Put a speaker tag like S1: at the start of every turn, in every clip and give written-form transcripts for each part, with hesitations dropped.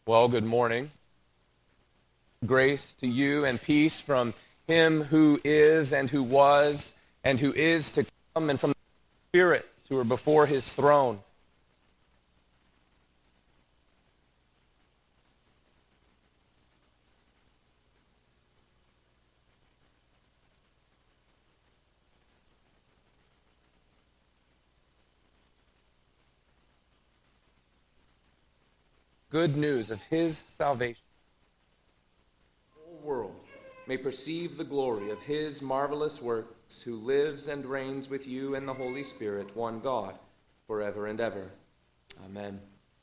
S1: Well, good morning. Grace to you and peace from him who is and who was and who is to come, and from the spirits who are before his throne. Good news of his salvation. The whole world may perceive the glory of his marvelous works, who lives and reigns with you and the Holy Spirit, one God, forever and ever. Amen.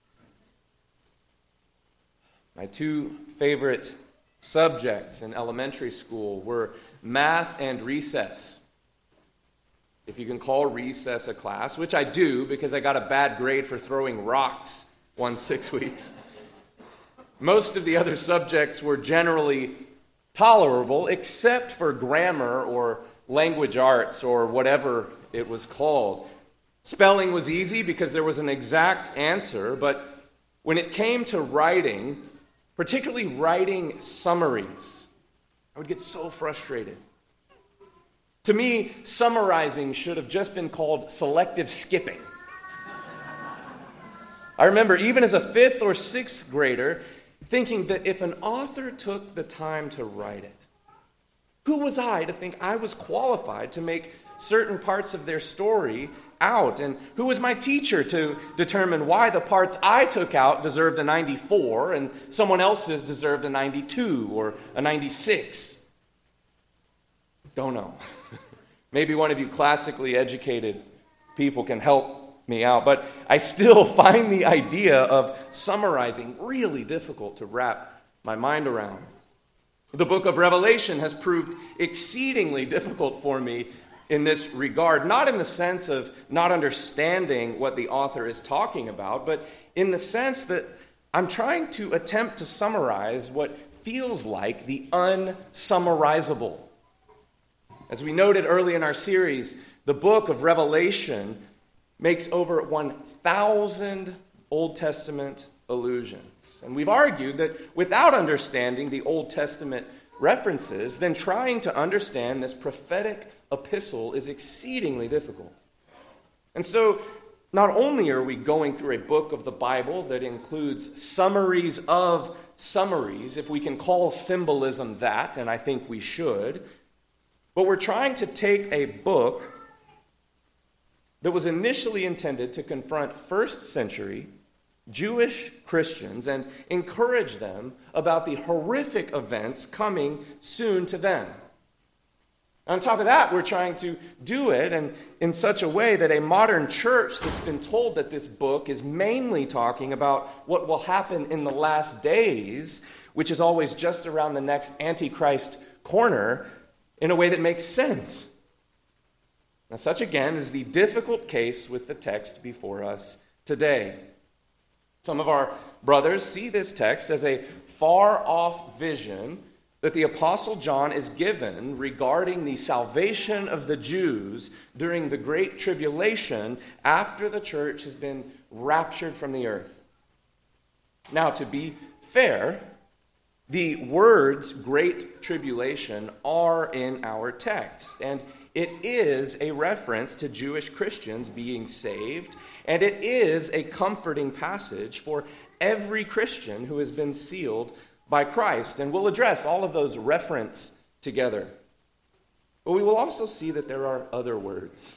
S1: My two favorite subjects in elementary school were math and recess. If you can call recess a class, which I do because I got a bad grade for throwing rocks 6 weeks. Most of the other subjects were generally tolerable, except for grammar or language arts or whatever it was called. Spelling was easy because there was an exact answer, but when it came to writing, particularly writing summaries, I would get so frustrated. To me, summarizing should have just been called selective skipping. I remember even as a 5th or 6th grader thinking that if an author took the time to write it, who was I to think I was qualified to make certain parts of their story out? And who was my teacher to determine why the parts I took out deserved a 94 and someone else's deserved a 92 or a 96? Don't know. Maybe one of you classically educated people can help me out, but I still find the idea of summarizing really difficult to wrap my mind around. The book of Revelation has proved exceedingly difficult for me in this regard, not in the sense of not understanding what the author is talking about, but in the sense that I'm trying to attempt to summarize what feels like the unsummarizable. As we noted early in our series, the book of Revelation makes over 1,000 Old Testament allusions. And we've argued that without understanding the Old Testament references, then trying to understand this prophetic epistle is exceedingly difficult. And so, not only are we going through a book of the Bible that includes summaries of summaries, if we can call symbolism that, and I think we should, but we're trying to take a book that was initially intended to confront first century Jewish Christians and encourage them about the horrific events coming soon to them. On top of that, we're trying to do it and in such a way that a modern church that's been told that this book is mainly talking about what will happen in the last days, which is always just around the next Antichrist corner, in a way that makes sense. Now, such again is the difficult case with the text before us today. Some of our brothers see this text as a far-off vision that the Apostle John is given regarding the salvation of the Jews during the Great Tribulation after the church has been raptured from the earth. Now, to be fair, the words Great Tribulation are in our text, and it is a reference to Jewish Christians being saved, and it is a comforting passage for every Christian who has been sealed by Christ. And we'll address all of those references together. But we will also see that there are other words,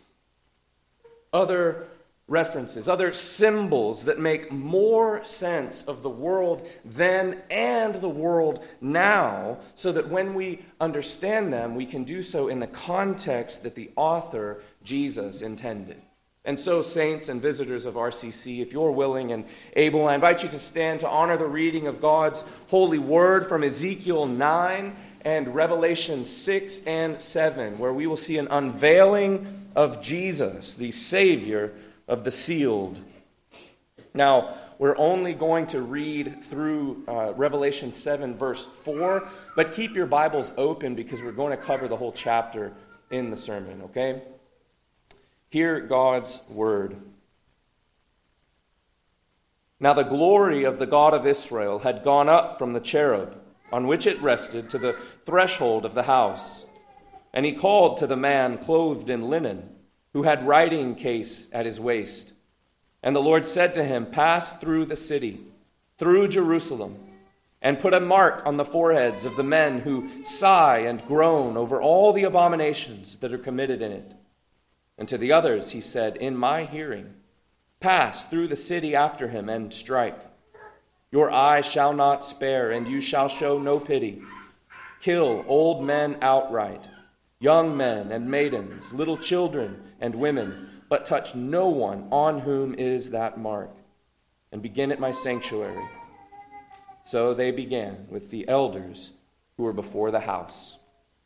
S1: other references, other symbols that make more sense of the world then and the world now, so that when we understand them, we can do so in the context that the author, Jesus, intended. And so, saints and visitors of RCC, if you're willing and able, I invite you to stand to honor the reading of God's holy word from Ezekiel 9 and Revelation 6 and 7, where we will see an unveiling of Jesus, the Savior of the sealed. Now, we're only going to read through Revelation 7, verse 4, but keep your Bibles open because we're going to cover the whole chapter in the sermon, okay? Hear God's word. Now the glory of the God of Israel had gone up from the cherub on which it rested to the threshold of the house. And he called to the man clothed in linen, who had writing case at his waist. And the Lord said to him, Pass through the city, through Jerusalem, and put a mark on the foreheads of the men who sigh and groan over all the abominations that are committed in it. And to the others he said, In my hearing, pass through the city after him and strike. Your eye shall not spare, and you shall show no pity. Kill old men outright, young men and maidens, little children and women, but touch no one on whom is that mark, and begin at my sanctuary. So they began with the elders who were before the house.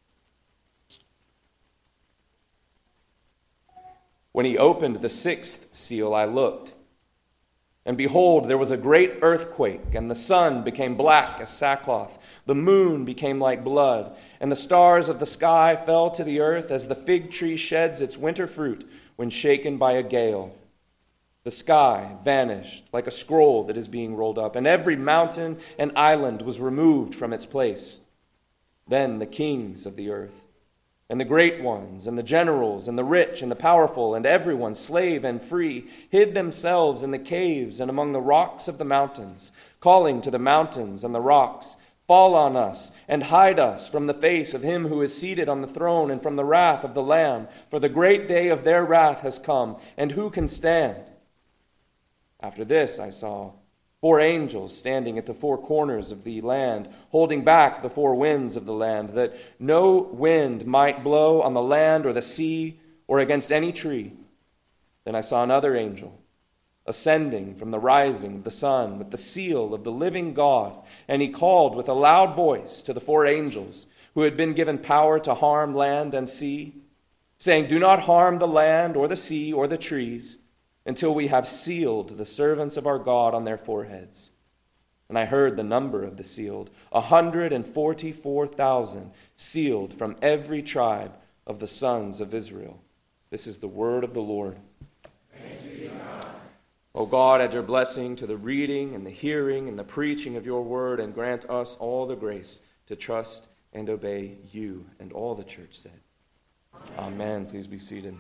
S1: When he opened the sixth seal, I looked, and behold, there was a great earthquake, and the sun became black as sackcloth. The moon became like blood, and the stars of the sky fell to the earth as the fig tree sheds its winter fruit when shaken by a gale. The sky vanished like a scroll that is being rolled up, and every mountain and island was removed from its place. Then the kings of the earth, and the great ones, and the generals, and the rich, and the powerful, and everyone, slave and free, hid themselves in the caves and among the rocks of the mountains, calling to the mountains and the rocks, Fall on us, and hide us from the face of him who is seated on the throne, and from the wrath of the Lamb, for the great day of their wrath has come, and who can stand? After this I saw 4 angels standing at the 4 corners of the land, holding back the 4 winds of the land, that no wind might blow on the land or the sea or against any tree. Then I saw another angel ascending from the rising of the sun with the seal of the living God, and he called with a loud voice to the 4 angels who had been given power to harm land and sea, saying, Do not harm the land or the sea or the trees, until we have sealed the servants of our God on their foreheads. And I heard the number of the sealed, 144,000, sealed from every tribe of the sons of Israel. This is the word of the Lord.
S2: Thanks be to God.
S1: O God, add your blessing to the reading and the hearing and the preaching of your word, and grant us all the grace to trust and obey you. And all the church said, Amen. Please be seated.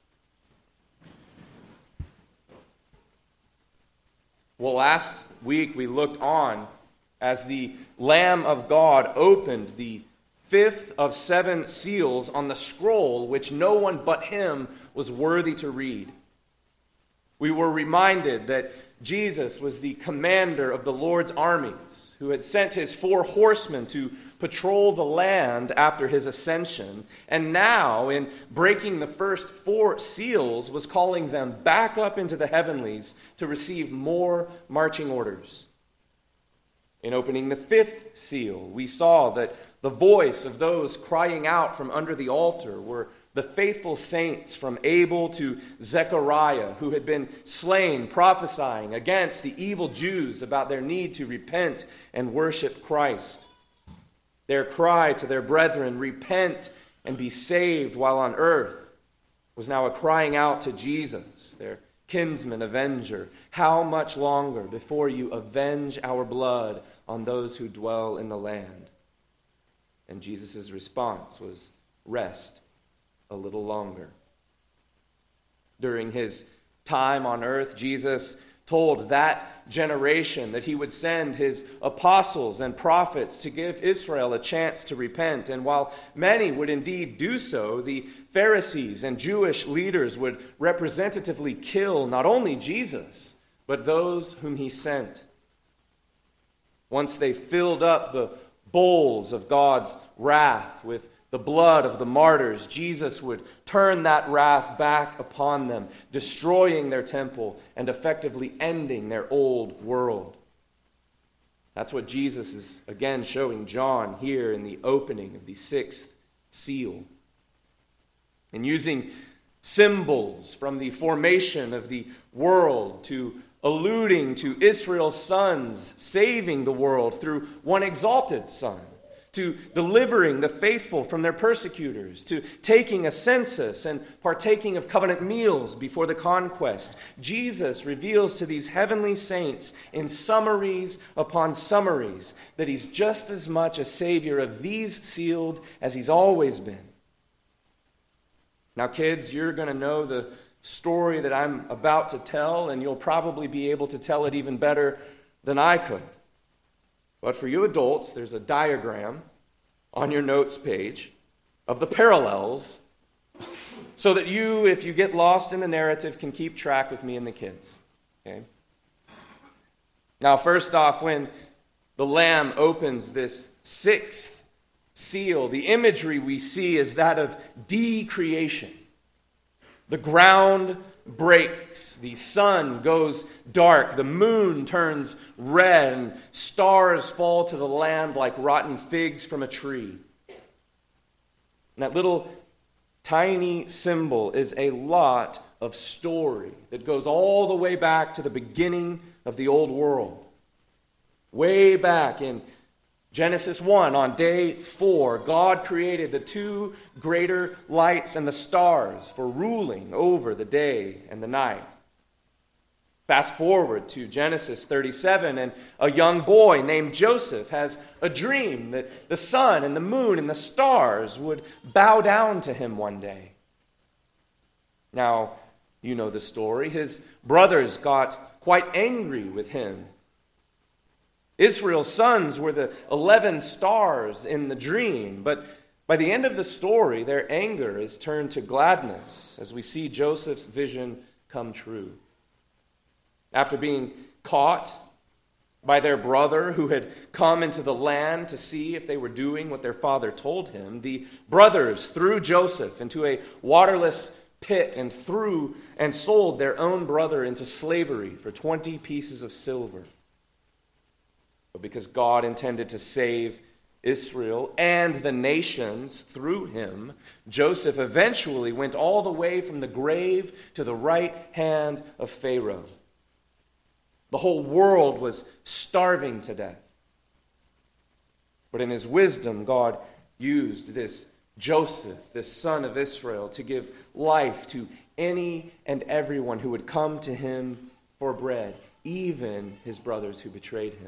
S1: Well, last week we looked on as the Lamb of God opened the 5th of 7 seals on the scroll which no one but him was worthy to read. We were reminded that Jesus was the commander of the Lord's armies, who had sent his 4 horsemen to patrol the land after his ascension, and now, in breaking the first 4 seals, was calling them back up into the heavenlies to receive more marching orders. In opening the 5th seal, we saw that the voice of those crying out from under the altar were the faithful saints from Abel to Zechariah, who had been slain prophesying against the evil Jews about their need to repent and worship Christ. Their cry to their brethren, repent and be saved while on earth, was now a crying out to Jesus, their kinsman avenger. How much longer before you avenge our blood on those who dwell in the land? And Jesus' response was, rest a little longer. During his time on earth, Jesus told that generation that he would send his apostles and prophets to give Israel a chance to repent. And while many would indeed do so, the Pharisees and Jewish leaders would representatively kill not only Jesus, but those whom he sent. Once they filled up the bowls of God's wrath with the blood of the martyrs, Jesus would turn that wrath back upon them, destroying their temple and effectively ending their old world. That's what Jesus is again showing John here in the opening of the 6th seal. And using symbols from the formation of the world to alluding to Israel's sons saving the world through one exalted son, to delivering the faithful from their persecutors, to taking a census and partaking of covenant meals before the conquest. Jesus reveals to these heavenly saints in summaries upon summaries that he's just as much a savior of these sealed as he's always been. Now, kids, you're going to know the story that I'm about to tell, and you'll probably be able to tell it even better than I could. But for you adults, there's a diagram on your notes page of the parallels so that you, if you get lost in the narrative, can keep track with me and the kids. Okay? Now, first off, when the Lamb opens this sixth seal, the imagery we see is that of decreation. The ground breaks, the sun goes dark, the moon turns red, and stars fall to the land like rotten figs from a tree. And that little tiny symbol is a lot of story that goes all the way back to the beginning of the old world. Way back in Genesis 1, on day 4, God created the two greater lights and the stars for ruling over the day and the night. Fast forward to Genesis 37, and a young boy named Joseph has a dream that the sun and the moon and the stars would bow down to him one day. Now, you know the story. His brothers got quite angry with him. Israel's sons were the 11 stars in the dream, but by the end of the story, their anger is turned to gladness as we see Joseph's vision come true. After being caught by their brother who had come into the land to see if they were doing what their father told him, the brothers threw Joseph into a waterless pit and threw and sold their own brother into slavery for 20 pieces of silver. But because God intended to save Israel and the nations through him, Joseph eventually went all the way from the grave to the right hand of Pharaoh. The whole world was starving to death. But in his wisdom, God used this Joseph, this son of Israel, to give life to any and everyone who would come to him for bread, even his brothers who betrayed him.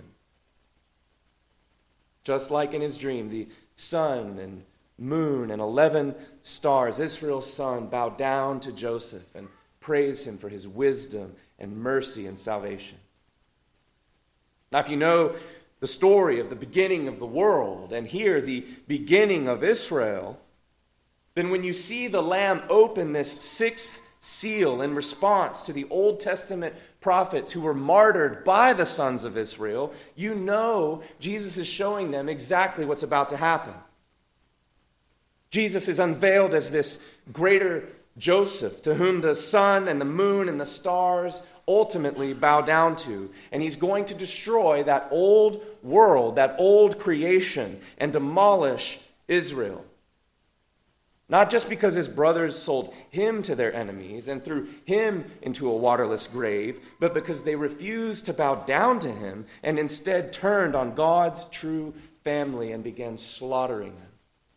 S1: Just like in his dream, the sun and moon and 11 stars, Israel's son, bowed down to Joseph and praised him for his wisdom and mercy and salvation. Now, if you know the story of the beginning of the world and here the beginning of Israel, then when you see the Lamb open this sixth seal in response to the Old Testament prophets who were martyred by the sons of Israel, you know Jesus is showing them exactly what's about to happen. Jesus is unveiled as this greater Joseph, to whom the sun and the moon and the stars ultimately bow down to. And he's going to destroy that old world, that old creation, and demolish Israel. Not just because his brothers sold him to their enemies and threw him into a waterless grave, but because they refused to bow down to him and instead turned on God's true family and began slaughtering them.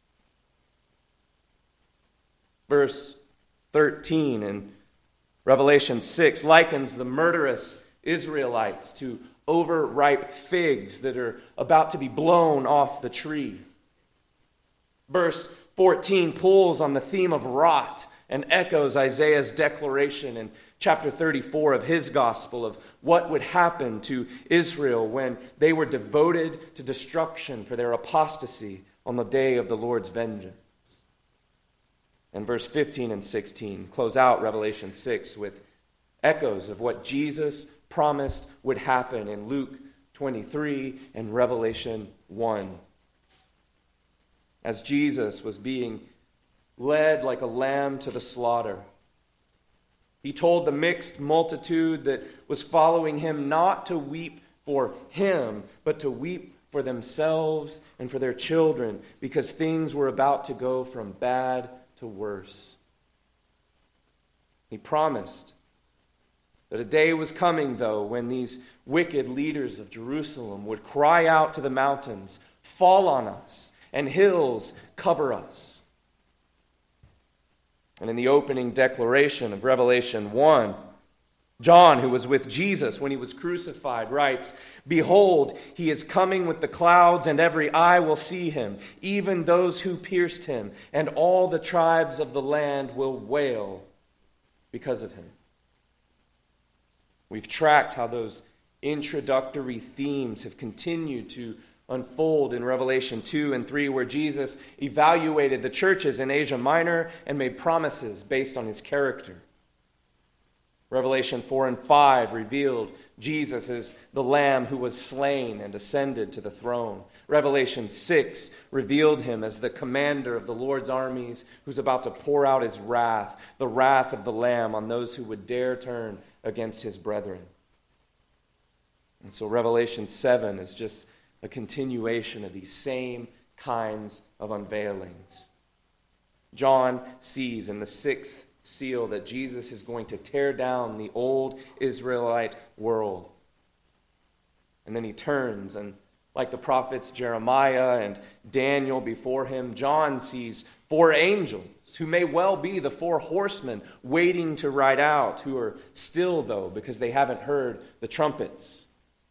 S1: Verse 13 in Revelation 6 likens the murderous Israelites to overripe figs that are about to be blown off the tree. Verse 14 pulls on the theme of rot and echoes Isaiah's declaration in chapter 34 of his gospel of what would happen to Israel when they were devoted to destruction for their apostasy on the day of the Lord's vengeance. And verse 15 and 16 close out Revelation 6 with echoes of what Jesus promised would happen in Luke 23 and Revelation 1. As Jesus was being led like a lamb to the slaughter, he told the mixed multitude that was following him not to weep for him, but to weep for themselves and for their children, because things were about to go from bad to worse. He promised that a day was coming, though, when these wicked leaders of Jerusalem would cry out to the mountains, "Fall on us," and hills cover us. And in the opening declaration of Revelation 1, John, who was with Jesus when he was crucified, writes, "Behold, he is coming with the clouds, and every eye will see him, even those who pierced him, and all the tribes of the land will wail because of him." We've tracked how those introductory themes have continued to unfold in Revelation 2 and 3, where Jesus evaluated the churches in Asia Minor and made promises based on his character. Revelation 4 and 5 revealed Jesus as the Lamb who was slain and ascended to the throne. Revelation 6 revealed him as the commander of the Lord's armies who's about to pour out his wrath, the wrath of the Lamb on those who would dare turn against his brethren. And so Revelation 7 is just a continuation of these same kinds of unveilings. John sees in the sixth seal that Jesus is going to tear down the old Israelite world. And then he turns, and like the prophets Jeremiah and Daniel before him, John sees four angels who may well be the four horsemen waiting to ride out, who are still, though, because they haven't heard the trumpets.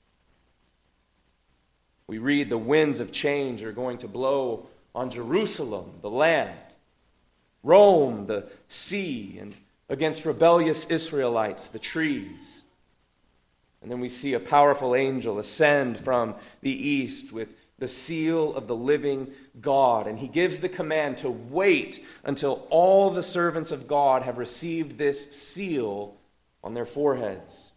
S1: We read the winds of change are going to blow on Jerusalem, the land, Rome, the sea, and against rebellious Israelites, the trees. And then we see a powerful angel ascend from the east with the seal of the living God. And he gives the command to wait until all the servants of God have received this seal on their foreheads.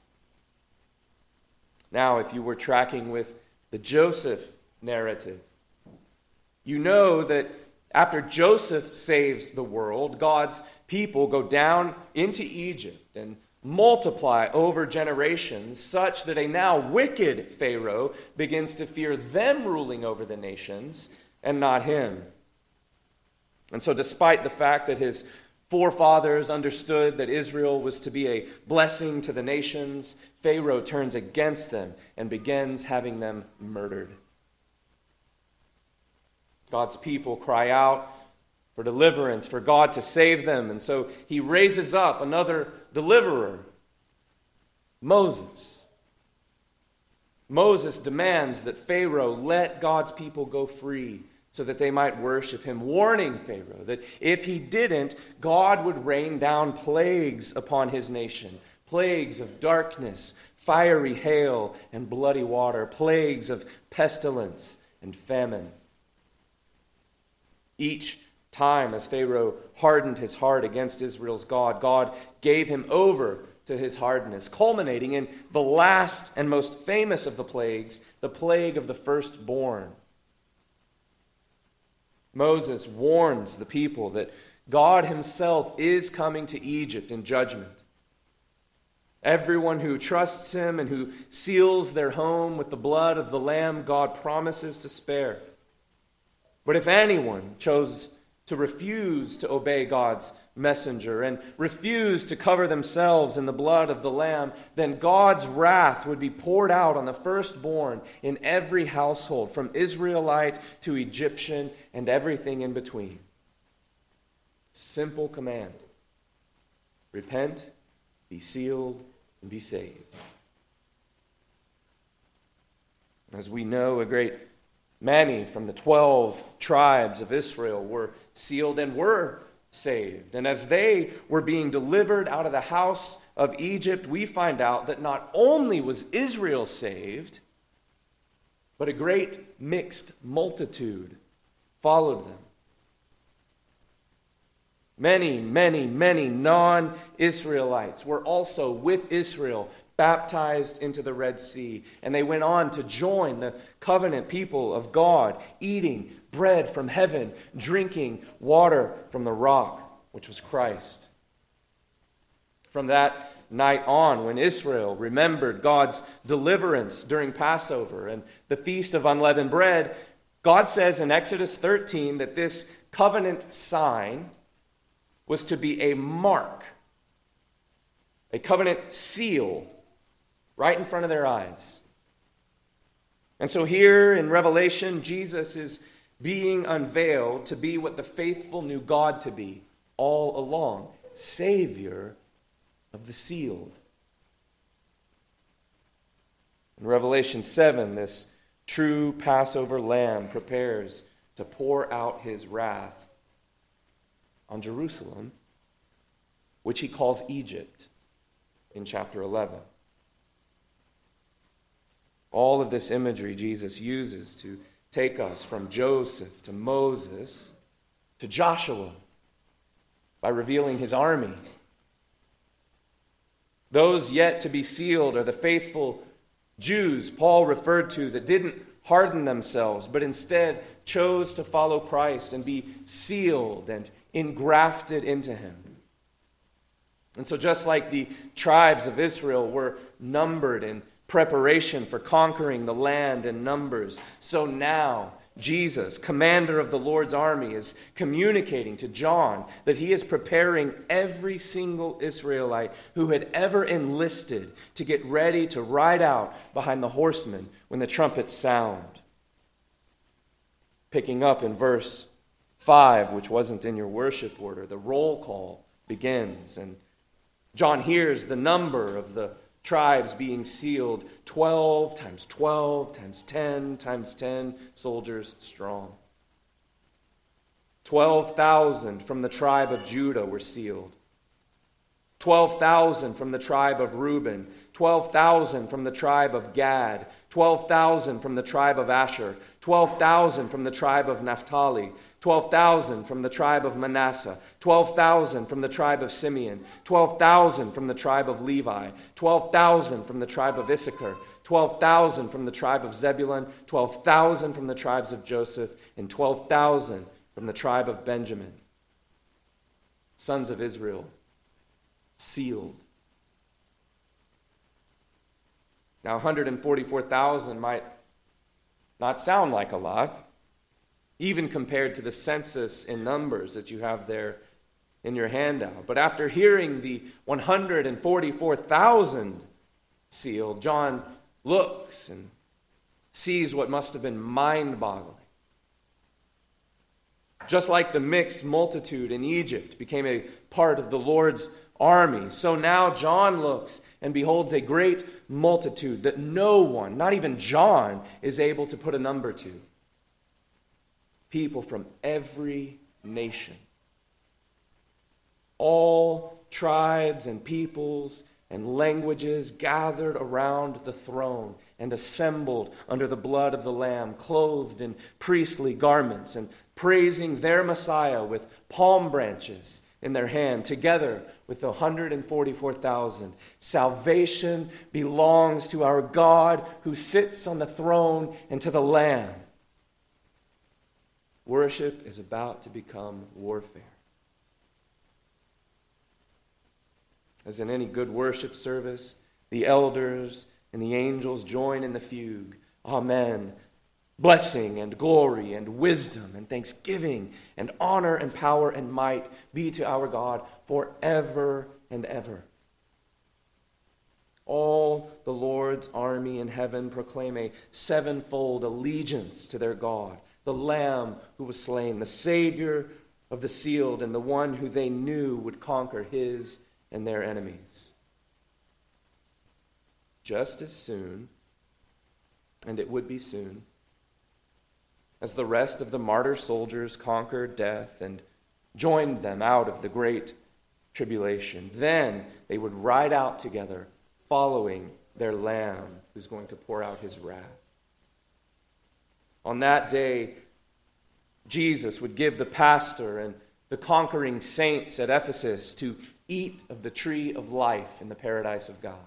S1: Now, if you were tracking with the Joseph narrative, you know that after Joseph saves the world, God's people go down into Egypt and multiply over generations, such that a now wicked Pharaoh begins to fear them ruling over the nations and not him. And so despite the fact that his forefathers understood that Israel was to be a blessing to the nations, Pharaoh turns against them and begins having them murdered. God's people cry out for deliverance, for God to save them. And so he raises up another deliverer, Moses. Moses demands that Pharaoh let God's people go free so that they might worship him, warning Pharaoh that if he didn't, God would rain down plagues upon his nation, plagues of darkness, fiery hail, and bloody water, plagues of pestilence and famine. Each time as Pharaoh hardened his heart against Israel's God, God gave him over to his hardness, culminating in the last and most famous of the plagues, the plague of the firstborn. Moses warns the people that God himself is coming to Egypt in judgment. Everyone who trusts him and who seals their home with the blood of the Lamb, God promises to spare. But if anyone chose to refuse to obey God's messenger and refuse to cover themselves in the blood of the Lamb, then God's wrath would be poured out on the firstborn in every household, from Israelite to Egyptian and everything in between. Simple command. Repent, be sealed, and be saved. As we know, a great many from the 12 tribes of Israel were sealed and were saved. And as they were being delivered out of the house of Egypt, we find out that not only was Israel saved, but a great mixed multitude followed them. Many non-Israelites were also with Israel baptized into the Red Sea, and they went on to join the covenant people of God, eating bread from heaven, drinking water from the rock, which was Christ. From that night on, when Israel remembered God's deliverance during Passover and the Feast of Unleavened Bread, God says in Exodus 13 that this covenant sign was to be a mark, a covenant seal, right in front of their eyes. And so here in Revelation, Jesus is being unveiled to be what the faithful knew God to be all along, Savior of the sealed. In Revelation 7, this true Passover lamb prepares to pour out his wrath on Jerusalem, which he calls Egypt in chapter 11. All of this imagery Jesus uses to take us from Joseph to Moses to Joshua by revealing his army. Those yet to be sealed are the faithful Jews Paul referred to that didn't harden themselves, but instead chose to follow Christ and be sealed and engrafted into him. And so just like the tribes of Israel were numbered in preparation for conquering the land in Numbers, so now Jesus, commander of the Lord's army, is communicating to John that he is preparing every single Israelite who had ever enlisted to get ready to ride out behind the horsemen when the trumpets sound. Picking up in verse 5, which wasn't in your worship order, the roll call begins, and John hears the number of the tribes being sealed, 12 times 12 times 10 times 10 soldiers strong. 12,000 from the tribe of Judah were sealed. 12,000 from the tribe of Reuben. 12,000 from the tribe of Gad. 12,000 from the tribe of Asher. 12,000 from the tribe of Naphtali. 12,000 from the tribe of Manasseh, 12,000 from the tribe of Simeon, 12,000 from the tribe of Levi, 12,000 from the tribe of Issachar, 12,000 from the tribe of Zebulun, 12,000 from the tribes of Joseph, and 12,000 from the tribe of Benjamin. Sons of Israel, sealed. Now 144,000 might not sound like a lot, even compared to the census in Numbers that you have there in your handout. But after hearing the 144,000 sealed, John looks and sees what must have been mind-boggling. Just like the mixed multitude in Egypt became a part of the Lord's army, so now John looks and beholds a great multitude that no one, not even John, is able to put a number to. People from every nation. All tribes and peoples and languages gathered around the throne and assembled under the blood of the Lamb, clothed in priestly garments and praising their Messiah with palm branches in their hand, together with the 144,000. Salvation belongs to our God who sits on the throne and to the Lamb. Worship is about to become warfare. As in any good worship service, the elders and the angels join in the fugue. Amen. Blessing and glory and wisdom and thanksgiving and honor and power and might be to our God forever and ever. All the Lord's army in heaven proclaim a sevenfold allegiance to their God, the Lamb who was slain, the Savior of the sealed, and the one who they knew would conquer his and their enemies. Just as soon, and it would be soon, as the rest of the martyr soldiers conquered death and joined them out of the great tribulation, then they would ride out together, following their Lamb who's going to pour out his wrath. On that day, Jesus would give the pastor and the conquering saints at Ephesus to eat of the tree of life in the paradise of God.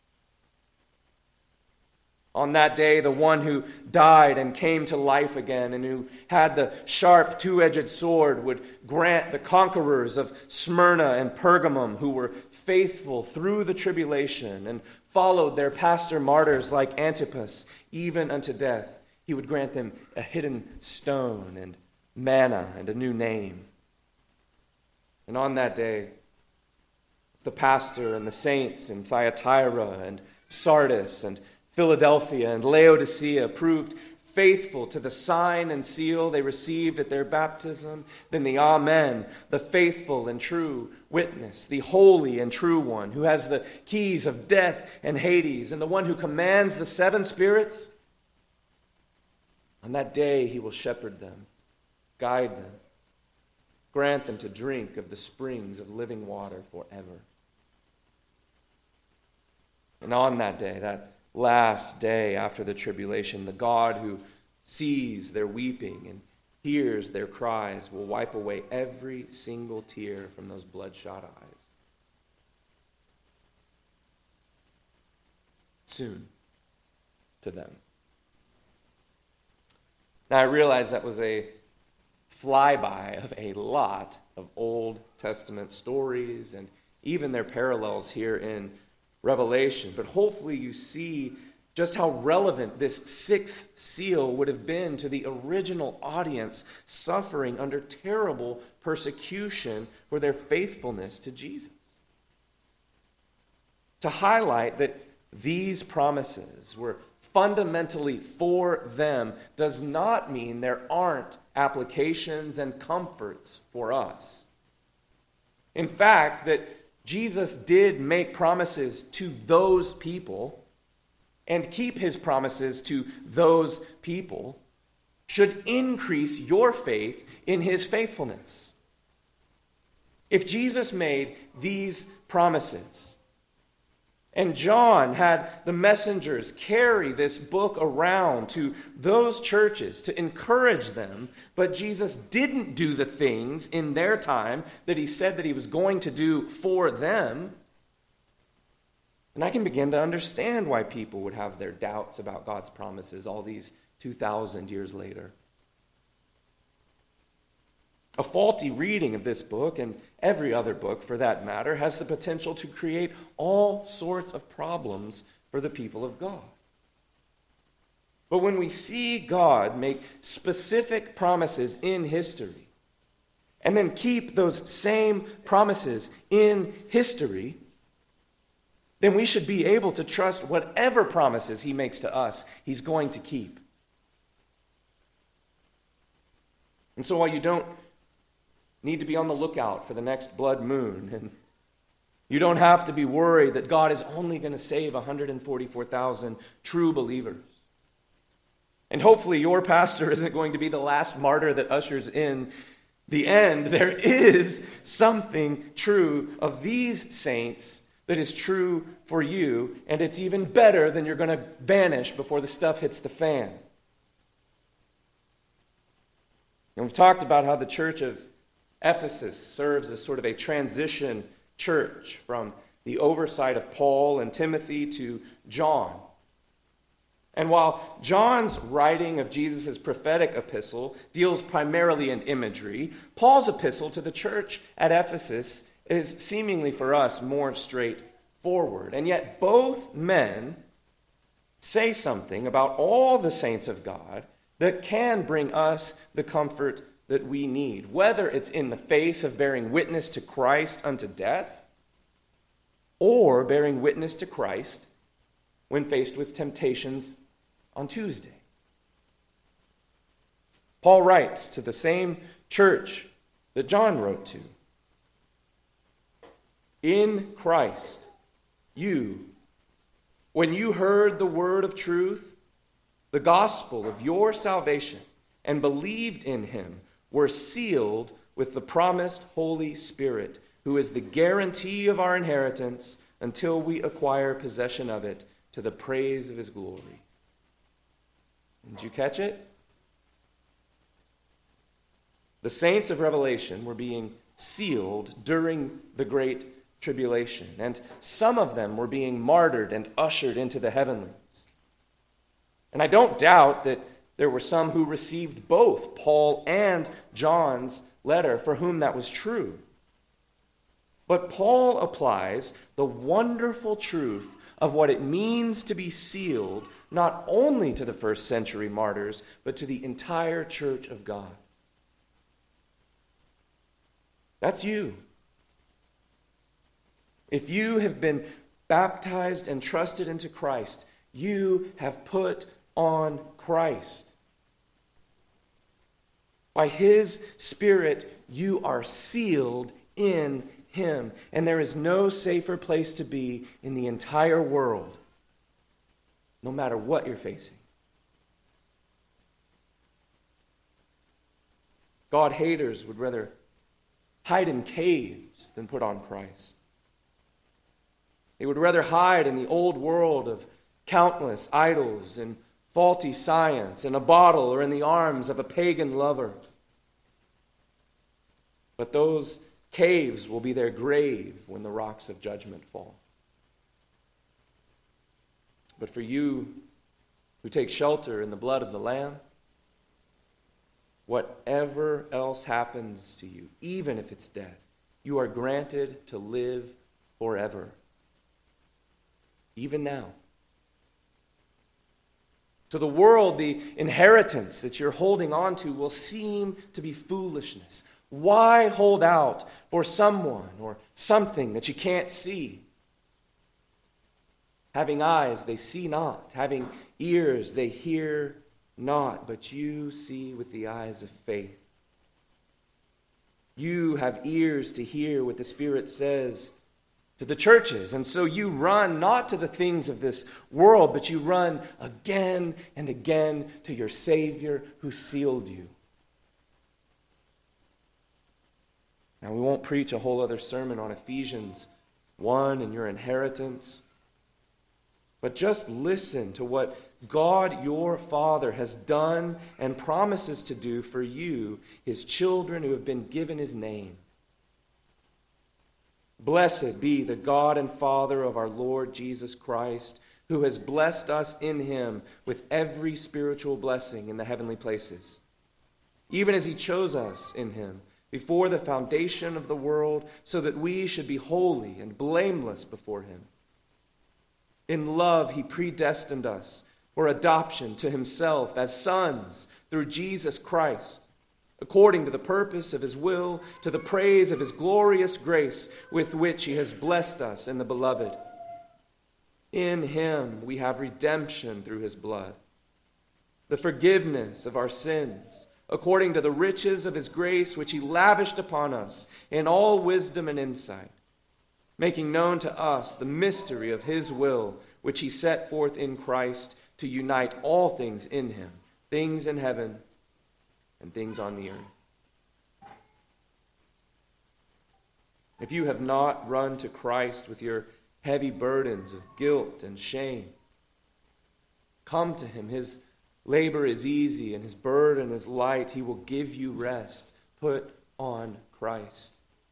S1: On that day, the one who died and came to life again and who had the sharp two-edged sword would grant the conquerors of Smyrna and Pergamum, who were faithful through the tribulation and followed their pastor martyrs like Antipas even unto death, he would grant them a hidden stone and manna and a new name. And on that day, the pastor and the saints in Thyatira and Sardis and Philadelphia and Laodicea proved faithful to the sign and seal they received at their baptism, then the Amen, the faithful and true witness, the holy and true one, who has the keys of death and Hades, and the one who commands the seven spirits, on that day he will shepherd them, guide them, grant them to drink of the springs of living water forever. And on that day, that last day after the tribulation, the God who sees their weeping and hears their cries will wipe away every single tear from those bloodshot eyes. Soon to them. Now I realize that was a flyby of a lot of Old Testament stories and even their parallels here in Revelation. But hopefully you see just how relevant this sixth seal would have been to the original audience suffering under terrible persecution for their faithfulness to Jesus. To highlight that these promises were fundamentally for them does not mean there aren't applications and comforts for us. In fact, that Jesus did make promises to those people and keep his promises to those people should increase your faith in his faithfulness. If Jesus made these promises, and John had the messengers carry this book around to those churches to encourage them, but Jesus didn't do the things in their time that he said that he was going to do for them, and I can begin to understand why people would have their doubts about God's promises all these 2,000 years later. A faulty reading of this book, and every other book for that matter, has the potential to create all sorts of problems for the people of God. But when we see God make specific promises in history, and then keep those same promises in history, then we should be able to trust whatever promises he makes to us, he's going to keep. And so while you don't need to be on the lookout for the next blood moon, and you don't have to be worried that God is only going to save 144,000 true believers, and hopefully your pastor isn't going to be the last martyr that ushers in the end, there is something true of these saints that is true for you, and it's even better than you're going to vanish before the stuff hits the fan. And we've talked about how the church of Ephesus serves as sort of a transition church from the oversight of Paul and Timothy to John. And while John's writing of Jesus' prophetic epistle deals primarily in imagery, Paul's epistle to the church at Ephesus is seemingly for us more straightforward. And yet both men say something about all the saints of God that can bring us the comfort that we need, whether it's in the face of bearing witness to Christ unto death, or bearing witness to Christ when faced with temptations on Tuesday. Paul writes to the same church that John wrote to, "In Christ, you, when you heard the word of truth, the gospel of your salvation, and believed in him, were sealed with the promised Holy Spirit, who is the guarantee of our inheritance until we acquire possession of it to the praise of his glory." Did you catch it? The saints of Revelation were being sealed during the Great Tribulation, and some of them were being martyred and ushered into the heavenlies. And I don't doubt that there were some who received both Paul and John's letter for whom that was true. But Paul applies the wonderful truth of what it means to be sealed not only to the first century martyrs, but to the entire church of God. That's you. If you have been baptized and trusted into Christ, you have put on Christ. By his Spirit, you are sealed in him. And there is no safer place to be in the entire world, no matter what you're facing. God haters would rather hide in caves than put on Christ. They would rather hide in the old world of countless idols and faulty science, in a bottle or in the arms of a pagan lover. But those caves will be their grave when the rocks of judgment fall. But for you who take shelter in the blood of the Lamb, whatever else happens to you, even if it's death, you are granted to live forever. Even now. To the world, the inheritance that you're holding on to will seem to be foolishness. Why hold out for someone or something that you can't see? Having eyes, they see not. Having ears, they hear not. But you see with the eyes of faith. You have ears to hear what the Spirit says to the churches. And so you run not to the things of this world, but you run again and again to your Savior who sealed you. Now, we won't preach a whole other sermon on Ephesians 1 and your inheritance, but just listen to what God, your Father, has done and promises to do for you, his children who have been given his name. Blessed be the God and Father of our Lord Jesus Christ, who has blessed us in him with every spiritual blessing in the heavenly places, even as he chose us in him before the foundation of the world, so that we should be holy and blameless before him. In love, he predestined us for adoption to himself as sons through Jesus Christ, according to the purpose of his will, to the praise of his glorious grace with which he has blessed us in the Beloved. In him we have redemption through his blood, the forgiveness of our sins, according to the riches of his grace which he lavished upon us in all wisdom and insight, making known to us the mystery of his will, which he set forth in Christ to unite all things in him, things in heaven and things on the earth. If you have not run to Christ with your heavy burdens of guilt and shame, come to him. His labor is easy and his burden is light. He will give you rest. Put on Christ.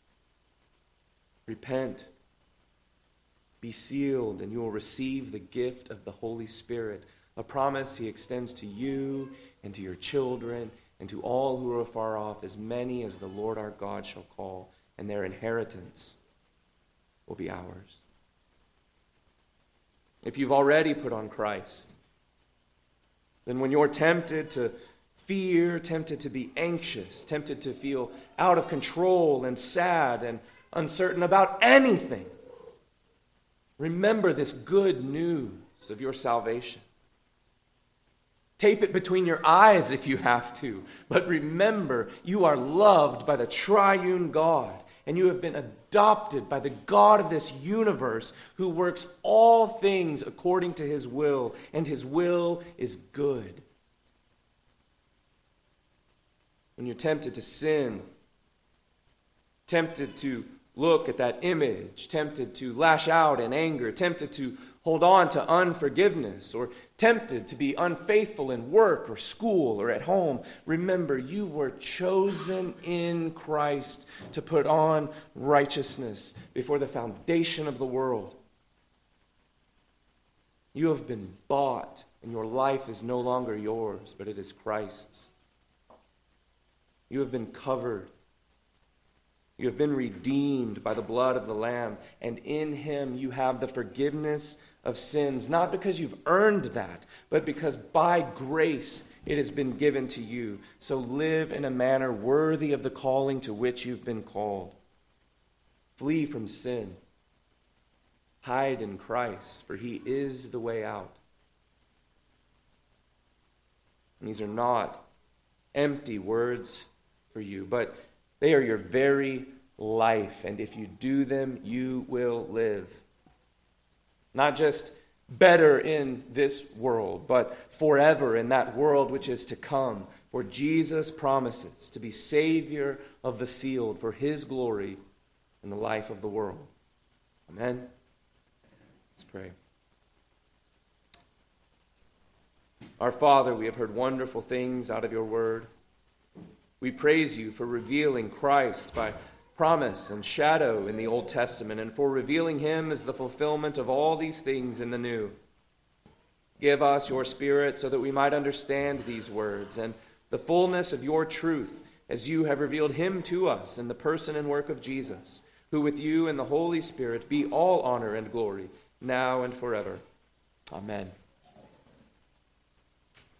S1: Repent. Be sealed, and you will receive the gift of the Holy Spirit, a promise he extends to you and to your children and to all who are afar off, as many as the Lord our God shall call, and their inheritance will be ours. If you've already put on Christ, then when you're tempted to fear, tempted to be anxious, tempted to feel out of control and sad and uncertain about anything, remember this good news of your salvation. Tape it between your eyes if you have to. But remember, you are loved by the triune God, and you have been adopted by the God of this universe who works all things according to his will, and his will is good. When you're tempted to sin, tempted to look at that image, tempted to lash out in anger, tempted to hold on to unforgiveness, or tempted to be unfaithful in work or school or at home, remember, you were chosen in Christ to put on righteousness before the foundation of the world. You have been bought, and your life is no longer yours, but it is Christ's. You have been covered. You have been redeemed by the blood of the Lamb, and in him you have the forgiveness of sins, not because you've earned that, but because by grace it has been given to you. So live in a manner worthy of the calling to which you've been called. Flee from sin. Hide in Christ, for he is the way out. And these are not empty words for you, but they are your very life. And if you do them, you will live. Not just better in this world, but forever in that world which is to come. For Jesus promises to be Savior of the sealed for his glory in the life of the world. Amen. Let's pray. Our Father, we have heard wonderful things out of your word. We praise you for revealing Christ by promise and shadow in the Old Testament, and for revealing him as the fulfillment of all these things in the New. Give us your Spirit so that we might understand these words and the fullness of your truth as you have revealed him to us in the person and work of Jesus, who with you and the Holy Spirit be all honor and glory, now and forever. Amen.